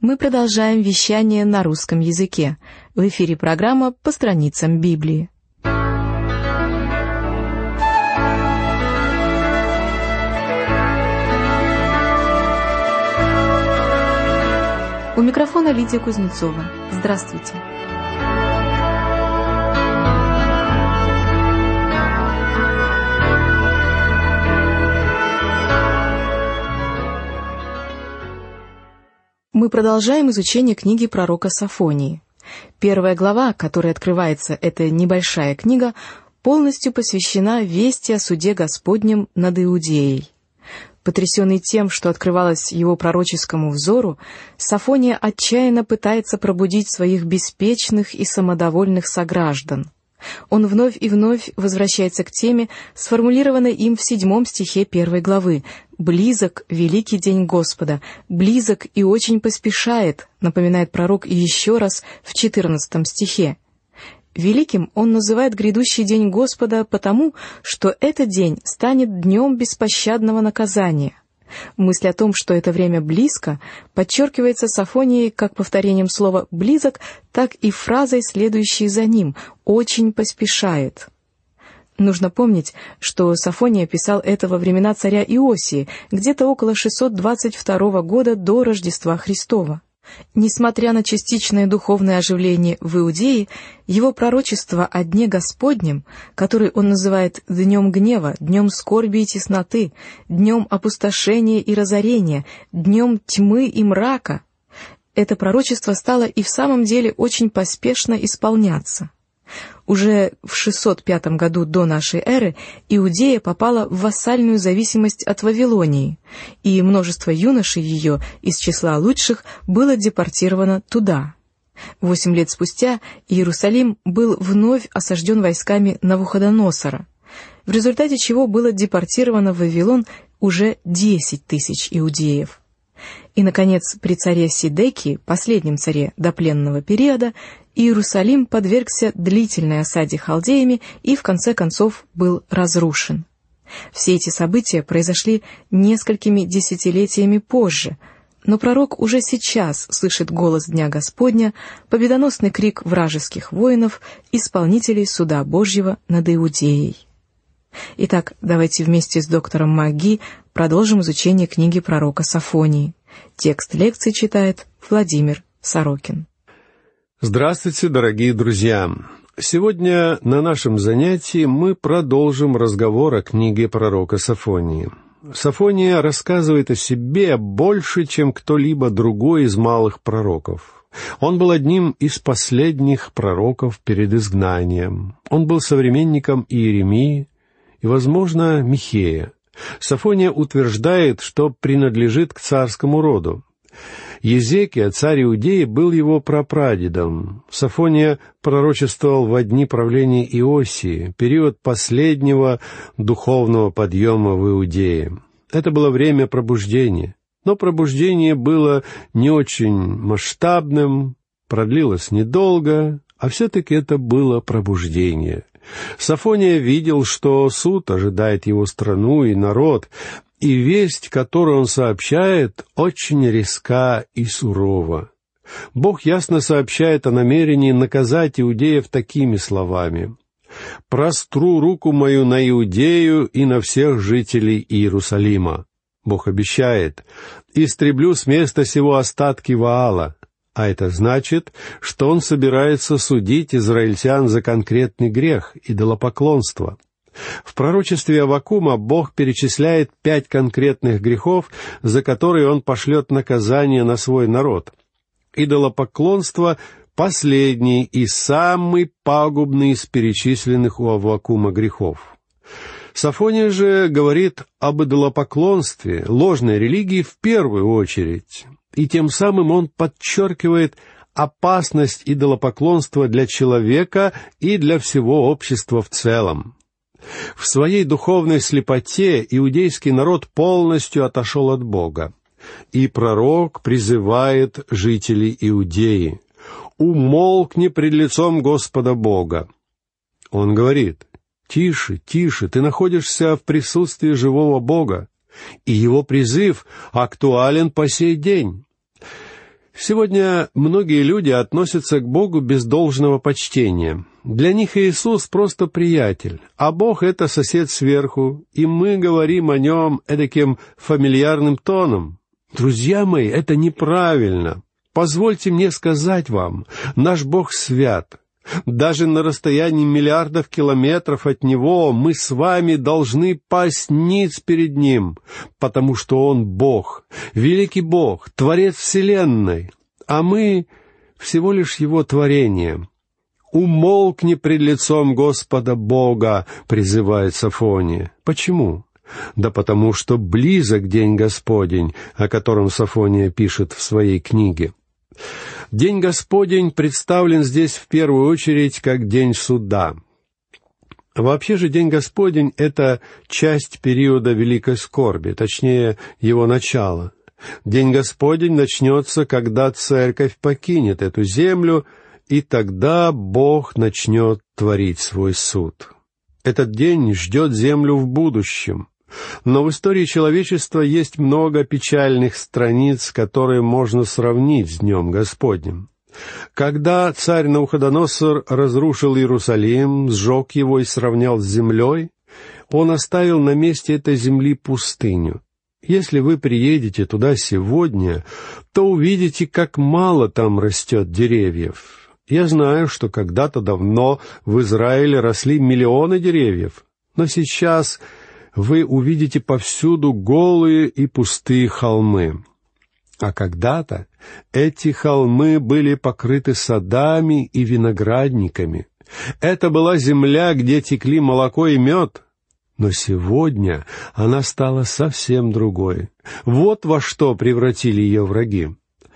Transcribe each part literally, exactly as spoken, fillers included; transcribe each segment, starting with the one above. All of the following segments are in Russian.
Мы продолжаем вещание на русском языке. В эфире программа «По страницам Библии». У микрофона Лидия Кузнецова. Здравствуйте. Мы продолжаем изучение книги пророка Софонии. Первая глава, которой открывается эта небольшая книга, полностью посвящена вести о суде Господнем над Иудеей. Потрясенный тем, что открывалось его пророческому взору, Софония отчаянно пытается пробудить своих беспечных и самодовольных сограждан. Он вновь и вновь возвращается к теме, сформулированной им в седьмом стихе первой главы: «Близок великий день Господа, близок и очень поспешает», напоминает пророк еще раз в четырнадцатом стихе. Великим он называет грядущий день Господа потому, что этот день станет днем беспощадного наказания. Мысль о том, что это время близко, подчеркивается Софонией как повторением слова «близок», так и фразой, следующей за ним: «очень поспешает». Нужно помнить, что Софония писал это во времена царя Иосии, где-то около шестьсот двадцать второго года до Рождества Христова. Несмотря на частичное духовное оживление в Иудее, его пророчество о Дне Господнем, который он называет «днем гнева», «днем скорби и тесноты», «днем опустошения и разорения», «днем тьмы и мрака», это пророчество стало и в самом деле очень поспешно исполняться. Уже в шестьсот пятом году до нашей эры Иудея попала в вассальную зависимость от Вавилонии, и множество юношей ее из числа лучших было депортировано туда. Восемь лет спустя Иерусалим был вновь осажден войсками Навуходоносора, в результате чего было депортировано в Вавилон уже десять тысяч иудеев. И, наконец, при царе Сидекии, последнем царе допленного периода, Иерусалим подвергся длительной осаде халдеями и, в конце концов, был разрушен. Все эти события произошли несколькими десятилетиями позже, но пророк уже сейчас слышит голос Дня Господня, победоносный крик вражеских воинов, исполнителей суда Божьего над Иудеей. Итак, давайте вместе с доктором Маги продолжим изучение книги пророка Софонии. Текст лекции читает Владимир Сорокин. Здравствуйте, дорогие друзья! Сегодня на нашем занятии мы продолжим разговор о книге пророка Софонии. Софония рассказывает о себе больше, чем кто-либо другой из малых пророков. Он был одним из последних пророков перед изгнанием. Он был современником Иеремии и, возможно, Михея. Софония утверждает, что принадлежит к царскому роду. Езекия, царь Иудеи, был его прапрадедом. Софония пророчествовал во дни правления Иосии, период последнего духовного подъема в Иудее. Это было время пробуждения. Но пробуждение было не очень масштабным, продлилось недолго, а все-таки это было пробуждение. Софония видел, что суд ожидает его страну и народ, и весть, которую он сообщает, очень резка и сурова. Бог ясно сообщает о намерении наказать иудеев такими словами: «Простру руку мою на Иудею и на всех жителей Иерусалима». Бог обещает: «Истреблю с места сего остатки Ваала». А это значит, что он собирается судить израильтян за конкретный грех — идолопоклонство. В пророчестве Аввакума Бог перечисляет пять конкретных грехов, за которые Он пошлет наказание на свой народ. Идолопоклонство — последний и самый пагубный из перечисленных у Аввакума грехов. Софония же говорит об идолопоклонстве, ложной религии в первую очередь, и тем самым он подчеркивает опасность идолопоклонства для человека и для всего общества в целом. В своей духовной слепоте иудейский народ полностью отошел от Бога, и пророк призывает жителей Иудеи: «Умолкни пред лицом Господа Бога». Он говорит: «Тише, тише, ты находишься в присутствии живого Бога, и его призыв актуален по сей день». Сегодня многие люди относятся к Богу без должного почтения. Для них Иисус просто приятель, а Бог — это сосед сверху, и мы говорим о Нем эдаким фамильярным тоном. Друзья мои, это неправильно. Позвольте мне сказать вам, наш Бог свят. Даже на расстоянии миллиардов километров от Него мы с вами должны пасть ниц перед Ним, потому что Он Бог, великий Бог, Творец Вселенной, а мы всего лишь Его творение. «Умолкни пред лицом Господа Бога», — призывает Софония. Почему? Да потому что близок день Господень, о котором Софония пишет в своей книге. День Господень представлен здесь в первую очередь как день суда. Вообще же День Господень — это часть периода великой скорби, точнее, его начало. День Господень начнется, когда Церковь покинет эту землю, и тогда Бог начнет творить свой суд. Этот день ждет землю в будущем. Но в истории человечества есть много печальных страниц, которые можно сравнить с Днем Господним. Когда царь Навуходоносор разрушил Иерусалим, сжег его и сравнял с землей, он оставил на месте этой земли пустыню. Если вы приедете туда сегодня, то увидите, как мало там растет деревьев. Я знаю, что когда-то давно в Израиле росли миллионы деревьев, но сейчас вы увидите повсюду голые и пустые холмы. А когда-то эти холмы были покрыты садами и виноградниками. Это была земля, где текли молоко и мед. Но сегодня она стала совсем другой. Вот во что превратили ее враги.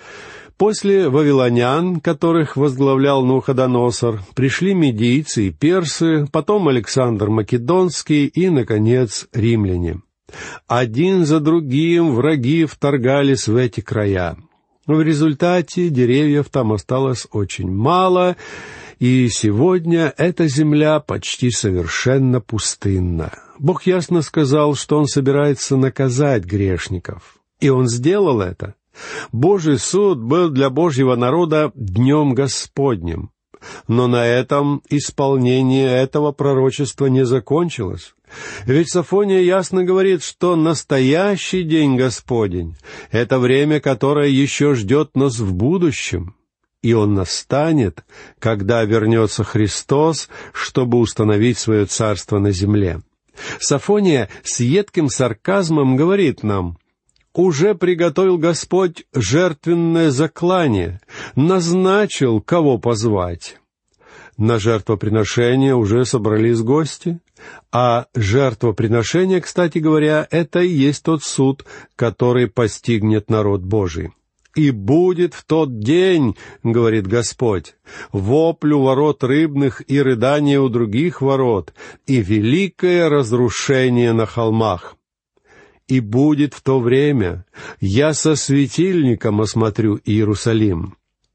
После вавилонян, которых возглавлял Навуходоносор, пришли медийцы и персы, потом Александр Македонский и, наконец, римляне. Один за другим враги вторгались в эти края. В результате деревьев там осталось очень мало, и сегодня эта земля почти совершенно пустынна. Бог ясно сказал, что Он собирается наказать грешников, и Он сделал это. Божий суд был для Божьего народа Днем Господним. Но на этом исполнение этого пророчества не закончилось. Ведь Софония ясно говорит, что настоящий День Господень — это время, которое еще ждет нас в будущем. И он настанет, когда вернется Христос, чтобы установить свое царство на земле. Софония с едким сарказмом говорит нам: «Уже приготовил Господь жертвенное заклание, назначил, кого позвать». На жертвоприношение уже собрались гости, а жертвоприношение, кстати говоря, это и есть тот суд, который постигнет народ Божий. «И будет в тот день, — говорит Господь, — вопль у ворот рыбных и рыдание у других ворот, и великое разрушение на холмах. И будет в то время, я со светильником осмотрю Иерусалим».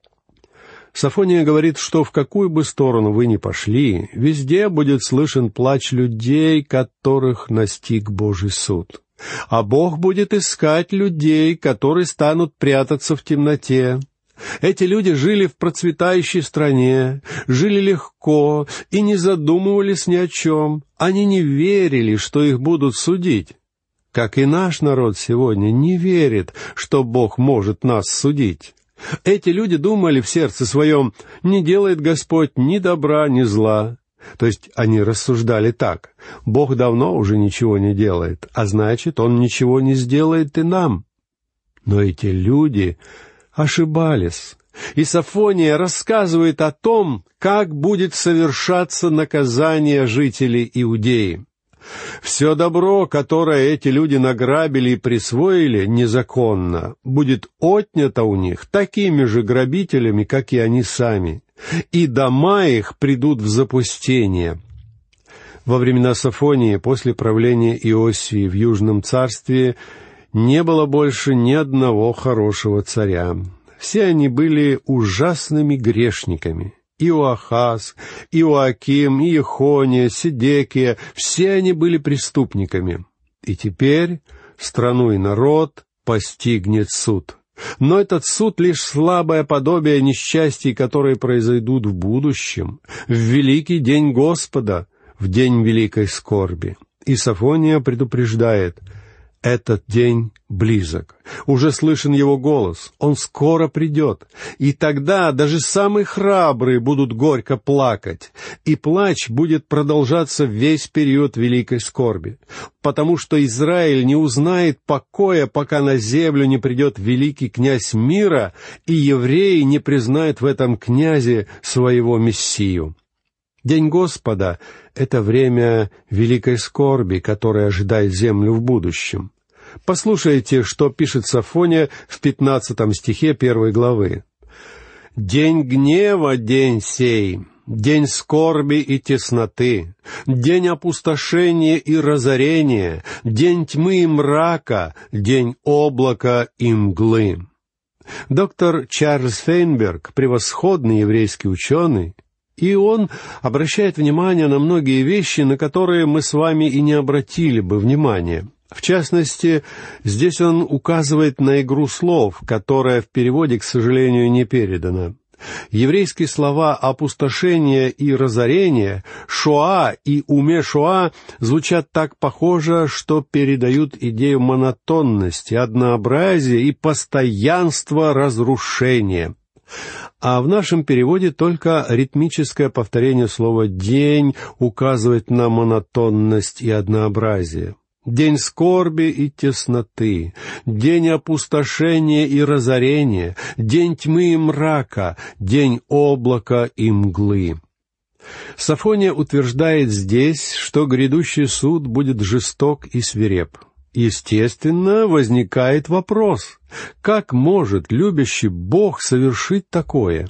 Софония говорит, что в какую бы сторону вы ни пошли, везде будет слышен плач людей, которых настиг Божий суд. А Бог будет искать людей, которые станут прятаться в темноте. Эти люди жили в процветающей стране, жили легко и не задумывались ни о чем. Они не верили, что их будут судить. Как и наш народ сегодня не верит, что Бог может нас судить. Эти люди думали в сердце своем: не делает Господь ни добра, ни зла. То есть они рассуждали так: Бог давно уже ничего не делает, а значит, Он ничего не сделает и нам. Но эти люди ошибались. И Софония рассказывает о том, как будет совершаться наказание жителей Иудеи. Все добро, которое эти люди награбили и присвоили незаконно, будет отнято у них такими же грабителями, как и они сами, и дома их придут в запустение. Во времена Софонии, после правления Иосии в Южном царстве, не было больше ни одного хорошего царя. Все они были ужасными грешниками. Иоахаз, Иоаким, Иехония, Седекия — все они были преступниками. И теперь страну и народ постигнет суд. Но этот суд — лишь слабое подобие несчастий, которые произойдут в будущем, в великий день Господа, в день великой скорби. И Софония предупреждает: этот день близок. Уже слышен его голос. Он скоро придет. И тогда даже самые храбрые будут горько плакать. И плач будет продолжаться весь период великой скорби. Потому что Израиль не узнает покоя, пока на землю не придет великий князь мира, и евреи не признают в этом князе своего Мессию. День Господа — это время великой скорби, которая ожидает землю в будущем. Послушайте, что пишет Софония в пятнадцатом стихе первой главы. «День гнева, день сей, день скорби и тесноты, день опустошения и разорения, день тьмы и мрака, день облака и мглы». Доктор Чарльз Фейнберг — превосходный еврейский ученый, и он обращает внимание на многие вещи, на которые мы с вами и не обратили бы внимания. В частности, здесь он указывает на игру слов, которая в переводе, к сожалению, не передана. Еврейские слова «опустошение» и «разорение», «шоа» и «умешоа» звучат так похоже, что передают идею монотонности, однообразия и постоянства разрушения. А в нашем переводе только ритмическое повторение слова «день» указывает на монотонность и однообразие. День скорби и тесноты, день опустошения и разорения, день тьмы и мрака, день облака и мглы. Софония утверждает здесь, что грядущий суд будет жесток и свиреп. Естественно, возникает вопрос: как может любящий Бог совершить такое?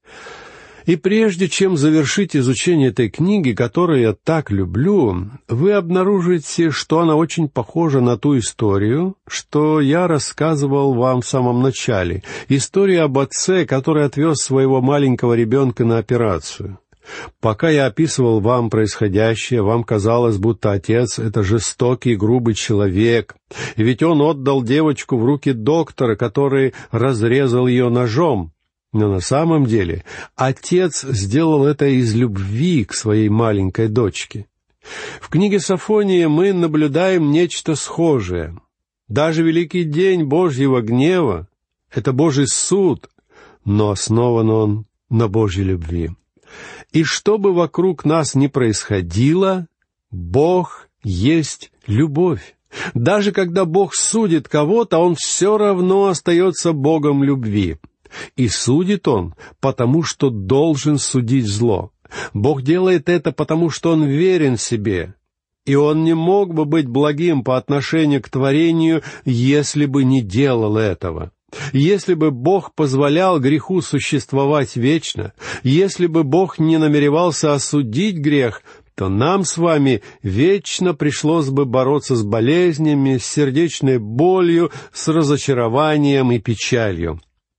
И прежде чем завершить изучение этой книги, которую я так люблю, вы обнаружите, что она очень похожа на ту историю, что я рассказывал вам в самом начале. Историю об отце, который отвез своего маленького ребенка на операцию. Пока я описывал вам происходящее, вам казалось, будто отец — это жестокий, грубый человек, ведь он отдал девочку в руки доктора, который разрезал ее ножом. Но на самом деле отец сделал это из любви к своей маленькой дочке. В книге Софонии мы наблюдаем нечто схожее. Даже великий день Божьего гнева — это Божий суд, но основан он на Божьей любви. И что бы вокруг нас ни происходило, Бог есть любовь. Даже когда Бог судит кого-то, Он все равно остается Богом любви. И судит Он, потому что должен судить зло. Бог делает это, потому что Он верен себе. И Он не мог бы быть благим по отношению к творению, если бы не делал этого. Если бы Бог позволял греху существовать вечно, если бы Бог не намеревался осудить грех, то нам с вами вечно пришлось бы бороться с болезнями, с сердечной болью, с разочарованием и печалью.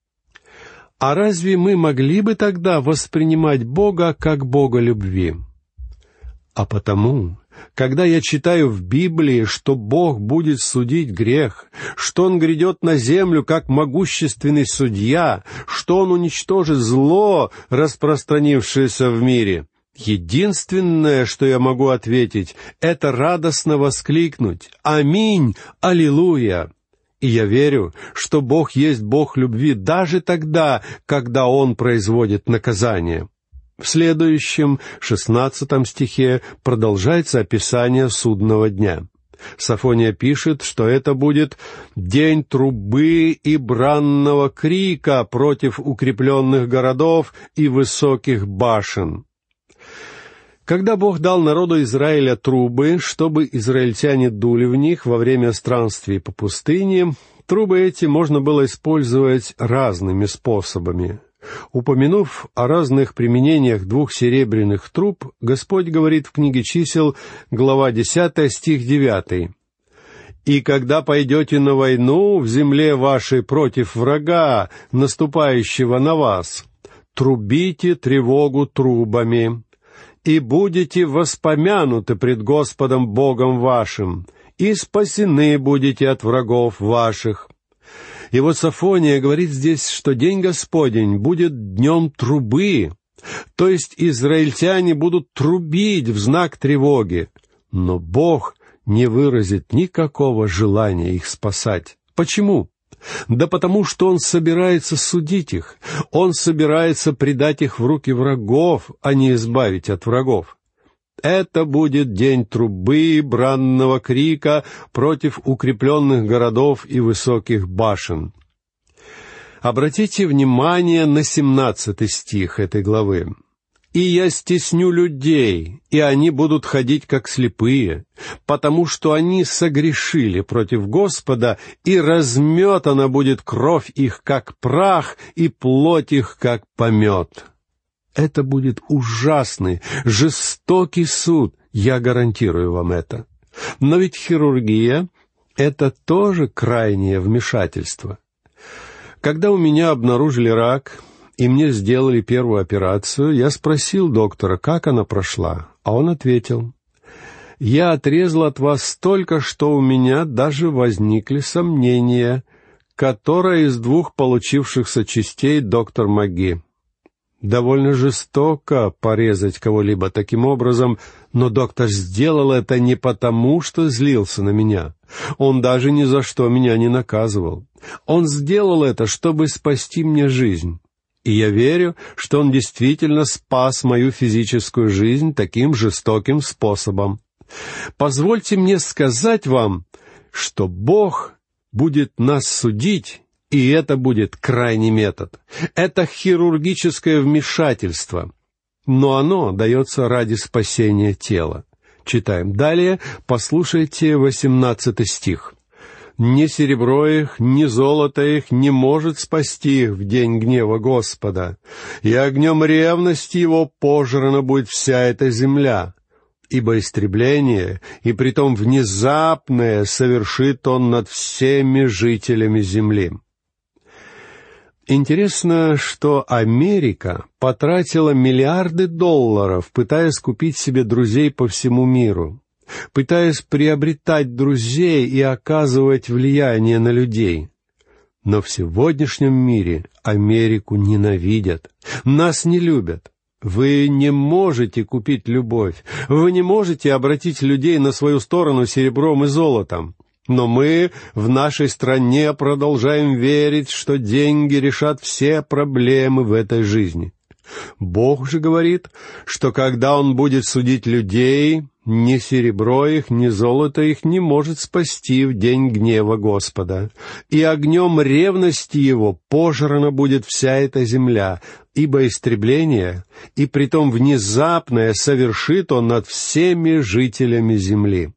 А разве мы могли бы тогда воспринимать Бога как Бога любви? А потому, когда я читаю в Библии, что Бог будет судить грех, что Он грядет на землю как могущественный судья, что Он уничтожит зло, распространившееся в мире, единственное, что я могу ответить, это радостно воскликнуть: «Аминь! Аллилуйя!» И я верю, что Бог есть Бог любви даже тогда, когда Он производит наказание. В следующем, шестнадцатом стихе, продолжается описание судного дня. Софония пишет, что это будет день трубы и бранного крика против укрепленных городов и высоких башен. Когда Бог дал народу Израиля трубы, чтобы израильтяне дули в них во время странствий по пустыне, трубы эти можно было использовать разными способами. Упомянув о разных применениях двух серебряных труб, Господь говорит в книге Чисел, глава десятая, стих девятый. «И когда пойдете на войну в земле вашей против врага, наступающего на вас, трубите тревогу трубами, и будете воспомянуты пред Господом Богом вашим, и спасены будете от врагов ваших. И вот Софония говорит здесь, что день Господень будет днем трубы, то есть израильтяне будут трубить в знак тревоги, но Бог не выразит никакого желания их спасать. Почему? Да потому что Он собирается судить их, Он собирается предать их в руки врагов, а не избавить от врагов. Это будет день трубы, бранного крика против укрепленных городов и высоких башен. Обратите внимание на семнадцатый стих этой главы. «И я стесню людей, и они будут ходить как слепые, потому что они согрешили против Господа, и разметана будет кровь их, как прах, и плоть их, как помет». Это будет ужасный, жестокий суд, я гарантирую вам это. Но ведь хирургия — это тоже крайнее вмешательство. Когда у меня обнаружили рак, и мне сделали первую операцию, я спросил доктора, как она прошла, а он ответил: «Я отрезал от вас столько, что у меня даже возникли сомнения, которая из двух получившихся частей доктор Маги». Довольно жестоко порезать кого-либо таким образом, но доктор сделал это не потому, что злился на меня. Он даже ни за что меня не наказывал. Он сделал это, чтобы спасти мне жизнь. И я верю, что он действительно спас мою физическую жизнь таким жестоким способом. Позвольте мне сказать вам, что Бог будет нас судить, и это будет крайний метод. Это хирургическое вмешательство, но оно дается ради спасения тела. Читаем далее, послушайте восемнадцатый стих. «Ни серебро их, ни золото их не может спасти их в день гнева Господа, и огнем ревности его пожрана будет вся эта земля. Ибо истребление, и притом внезапное, совершит он над всеми жителями земли». Интересно, что Америка потратила миллиарды долларов, пытаясь купить себе друзей по всему миру, пытаясь приобретать друзей и оказывать влияние на людей. Но в сегодняшнем мире Америку ненавидят, нас не любят. Вы не можете купить любовь, вы не можете обратить людей на свою сторону серебром и золотом. Но мы в нашей стране продолжаем верить, что деньги решат все проблемы в этой жизни. Бог же говорит, что когда Он будет судить людей, ни серебро их, ни золото их не может спасти в день гнева Господа. И огнем ревности Его пожрана будет вся эта земля, ибо истребление, и притом внезапное, совершит Он над всеми жителями земли.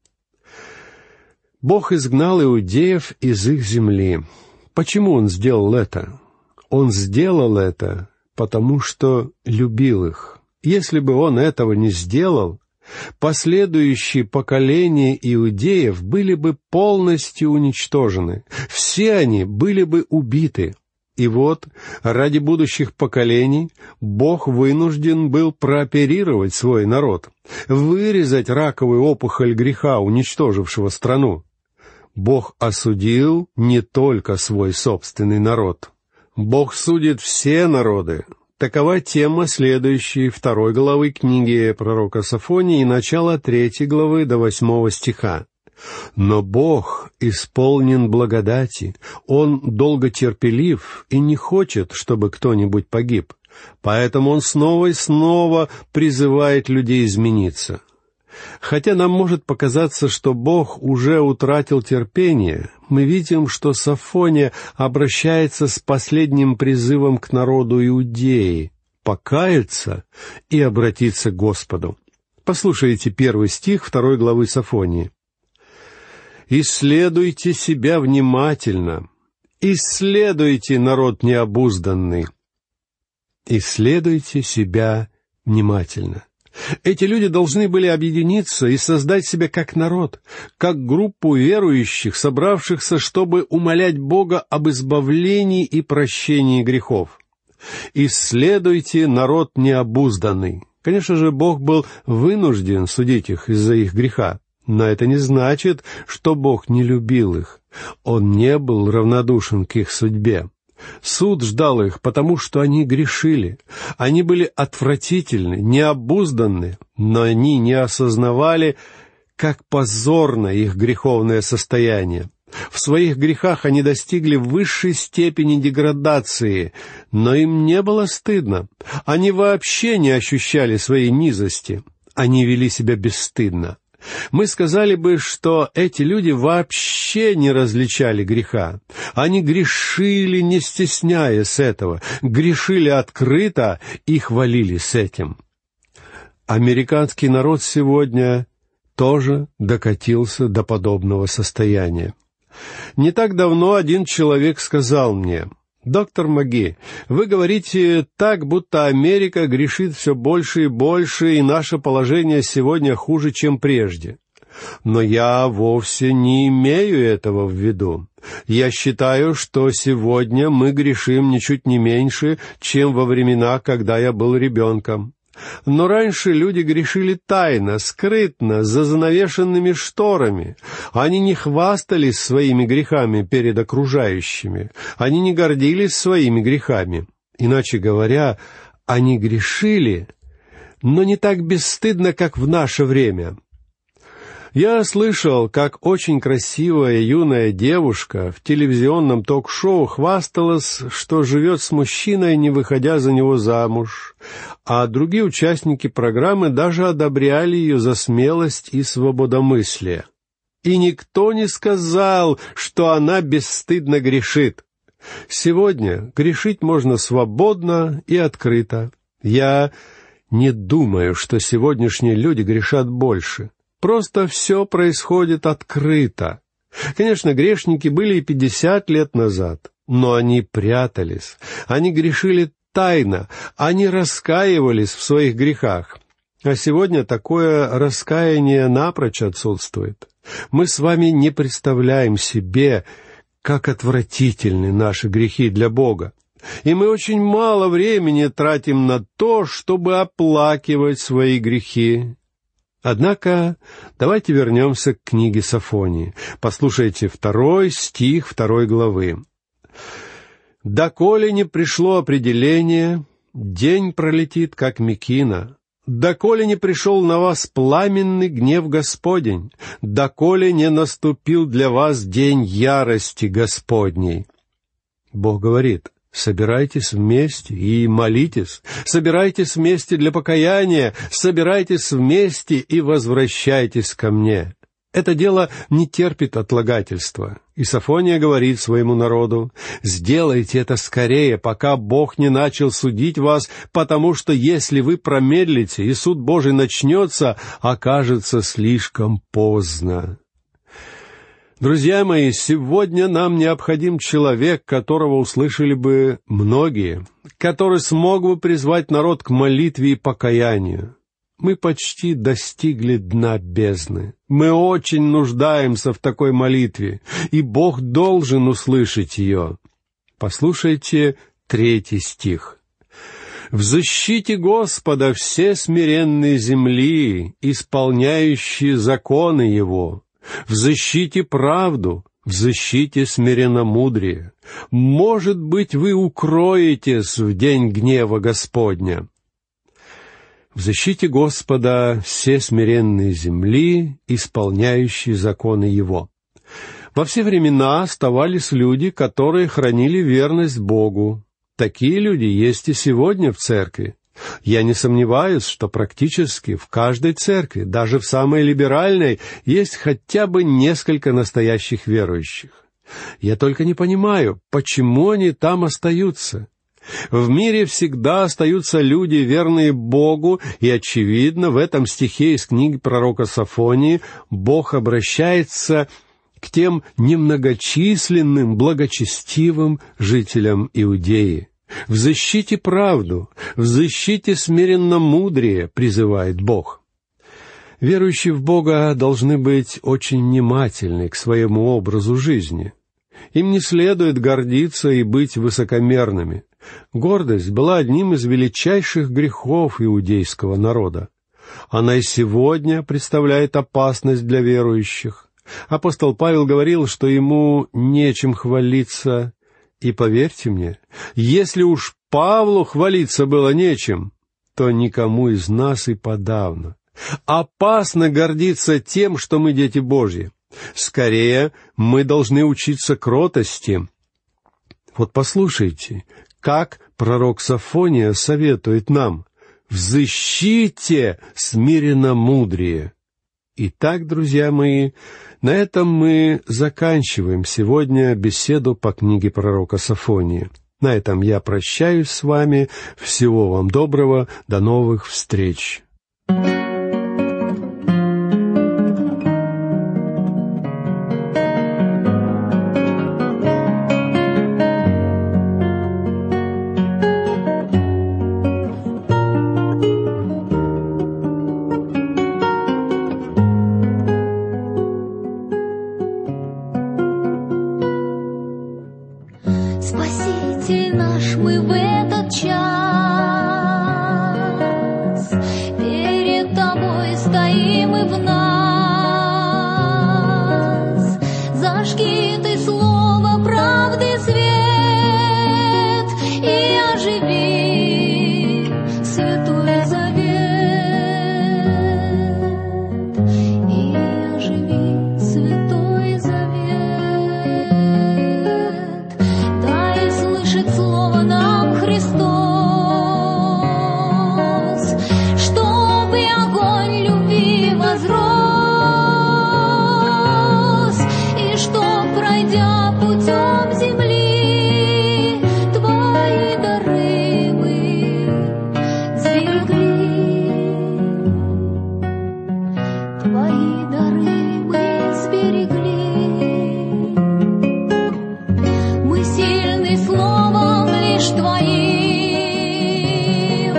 Бог изгнал иудеев из их земли. Почему Он сделал это? Он сделал это, потому что любил их. Если бы Он этого не сделал, последующие поколения иудеев были бы полностью уничтожены. Все они были бы убиты. И вот, ради будущих поколений, Бог вынужден был прооперировать свой народ, вырезать раковую опухоль греха, уничтожившего страну. Бог осудил не только свой собственный народ. Бог судит все народы. Такова тема следующей второй главы книги пророка Софонии и начала третьей главы до восьмого стиха. «Но Бог исполнен благодати, Он долготерпелив и не хочет, чтобы кто-нибудь погиб, поэтому Он снова и снова призывает людей измениться». Хотя нам может показаться, что Бог уже утратил терпение, мы видим, что Софония обращается с последним призывом к народу Иудеи — покаяться и обратиться к Господу. Послушайте первый стих второй главы Софонии. «Исследуйте себя внимательно, исследуйте, народ необузданный». Исследуйте себя внимательно. Эти люди должны были объединиться и создать себя как народ, как группу верующих, собравшихся, чтобы умолять Бога об избавлении и прощении грехов. «Исследуйте, народ необузданный». Конечно же, Бог был вынужден судить их из-за их греха, но это не значит, что Бог не любил их. Он не был равнодушен к их судьбе. Суд ждал их, потому что они грешили. Они были отвратительны, необузданны, но они не осознавали, как позорно их греховное состояние. В своих грехах они достигли высшей степени деградации, но им не было стыдно. Они вообще не ощущали своей низости. Они вели себя бесстыдно. Мы сказали бы, что эти люди вообще не различали греха. Они грешили, не стесняясь этого, грешили открыто и хвалились этим. Американский народ сегодня тоже докатился до подобного состояния. Не так давно один человек сказал мне: «Доктор Маги, вы говорите так, будто Америка грешит все больше и больше, и наше положение сегодня хуже, чем прежде». Но я вовсе не имею этого в виду. Я считаю, что сегодня мы грешим ничуть не меньше, чем во времена, когда я был ребенком. Но раньше люди грешили тайно, скрытно, за занавешенными шторами. Они не хвастались своими грехами перед окружающими. Они не гордились своими грехами. Иначе говоря, они грешили, но не так бесстыдно, как в наше время. Я слышал, как очень красивая юная девушка в телевизионном ток-шоу хвасталась, что живет с мужчиной, не выходя за него замуж, а другие участники программы даже одобряли ее за смелость и свободомыслие. И никто не сказал, что она бесстыдно грешит. Сегодня грешить можно свободно и открыто. Я не думаю, что сегодняшние люди грешат больше. Просто все происходит открыто. Конечно, грешники были и пятьдесят лет назад, но они прятались, они грешили тайно, они раскаивались в своих грехах. А сегодня такое раскаяние напрочь отсутствует. Мы с вами не представляем себе, как отвратительны наши грехи для Бога. И мы очень мало времени тратим на то, чтобы оплакивать свои грехи. Однако давайте вернемся к книге Софонии. Послушайте второй стих второй главы. «Доколе не пришло определение, день пролетит, как мекина. Доколе не пришел на вас пламенный гнев Господень, доколе не наступил для вас день ярости Господней». Бог говорит: собирайтесь вместе и молитесь, собирайтесь вместе для покаяния, собирайтесь вместе и возвращайтесь ко мне. Это дело не терпит отлагательства. И Софония говорит своему народу: сделайте это скорее, пока Бог не начал судить вас, потому что если вы промедлите, и суд Божий начнется, окажется слишком поздно. Друзья мои, сегодня нам необходим человек, которого услышали бы многие, который смог бы призвать народ к молитве и покаянию. Мы почти достигли дна бездны. Мы очень нуждаемся в такой молитве, и Бог должен услышать ее. Послушайте третий стих. «Взыщите Господа все смиренные земли, исполняющие законы Его. Взыщите правду, взыщите смиренномудрие. Может быть, вы укроетесь в день гнева Господня. Взыщите Господа все смиренные земли, исполняющие законы Его». Во все времена оставались люди, которые хранили верность Богу. Такие люди есть и сегодня в церкви. Я не сомневаюсь, что практически в каждой церкви, даже в самой либеральной, есть хотя бы несколько настоящих верующих. Я только не понимаю, почему они там остаются. В мире всегда остаются люди, верные Богу, и, очевидно, в этом стихе из книги пророка Софонии Бог обращается к тем немногочисленным, благочестивым жителям Иудеи. «Взыщите правду, взыщите смиренномудрие», призывает Бог. Верующие в Бога должны быть очень внимательны к своему образу жизни. Им не следует гордиться и быть высокомерными. Гордость была одним из величайших грехов иудейского народа. Она и сегодня представляет опасность для верующих. Апостол Павел говорил, что ему нечем хвалиться, и поверьте мне, если уж Павлу хвалиться было нечем, то никому из нас и подавно. Опасно гордиться тем, что мы дети Божьи. Скорее, мы должны учиться кротости. Вот послушайте, как пророк Софония советует нам: «Взыщите смиренно-мудрее». Итак, друзья мои, на этом мы заканчиваем сегодня беседу по книге пророка Софонии. На этом я прощаюсь с вами. Всего вам доброго. До новых встреч. Спаситель наш, мы в этот час перед Тобой стоим, и в нас зажги Ты слово правды свет и оживи Святой Завет, и оживи Святой Завет. Дай слышать слово нам, Христос, чтобы огонь любви возрос, и чтоб, пройдя путем земли, Твои дары мы сберегли, Твои дары мы сберегли. Мы сильны словом лишь Твоим,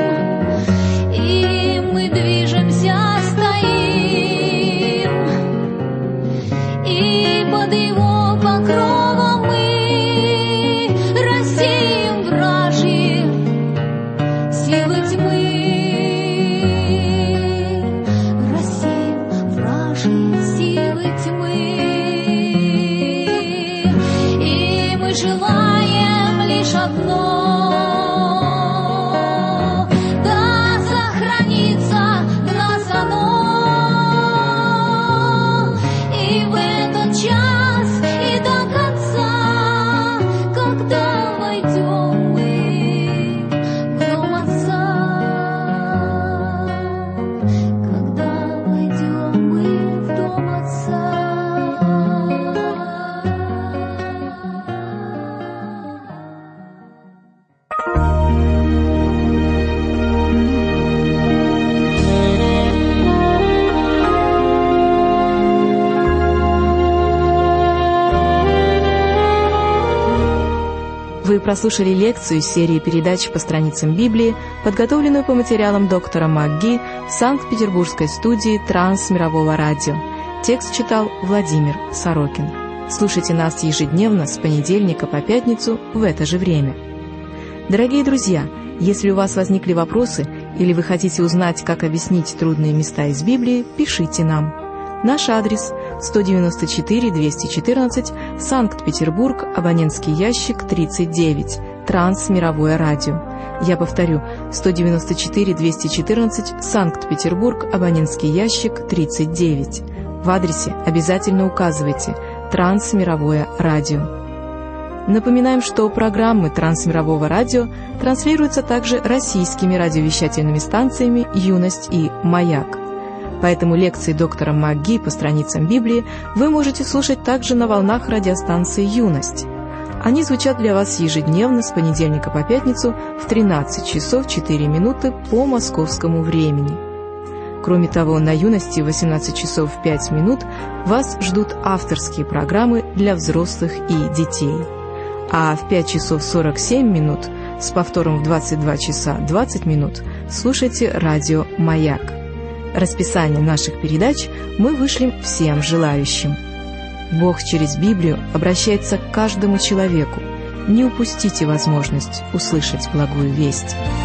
и мы движемся, стоим, и под Его покровом мы рассеем вражьи силы тьмы, рассеем вражьи силы тьмы. И мы желаем лишь одно: да сохранится в нас оно, и в этот час, и до конца, когда войдем мы в дом Отца, когда войдем мы в дом Отца. Вы прослушали лекцию из серии передач по страницам Библии, подготовленную по материалам доктора МакГи в Санкт-Петербургской студии Трансмирового радио. Текст читал Владимир Сорокин. Слушайте нас ежедневно с понедельника по пятницу в это же время. Дорогие друзья, если у вас возникли вопросы или вы хотите узнать, как объяснить трудные места из Библии, пишите нам. Наш адрес сто девяносто четыре двести четырнадцать, Санкт-Петербург, абонентский ящик тридцать девять, Трансмировое радио. Я повторю, сто девяносто четыре двести четырнадцать, Санкт-Петербург, абонентский ящик тридцать девять. В адресе обязательно указывайте «Трансмировое радио». Напоминаем, что программы Трансмирового радио транслируются также российскими радиовещательными станциями «Юность» и «Маяк». Поэтому лекции доктора МакГи по страницам Библии вы можете слушать также на волнах радиостанции «Юность». Они звучат для вас ежедневно с понедельника по пятницу в тринадцать часов четыре минуты по московскому времени. Кроме того, на «Юности» в восемнадцать часов пять минут вас ждут авторские программы для взрослых и детей. А в пять часов сорок семь минут с повтором в двадцать два часа двадцать минут слушайте радио «Маяк». Расписание наших передач мы вышлем всем желающим. Бог через Библию обращается к каждому человеку. Не упустите возможность услышать благую весть.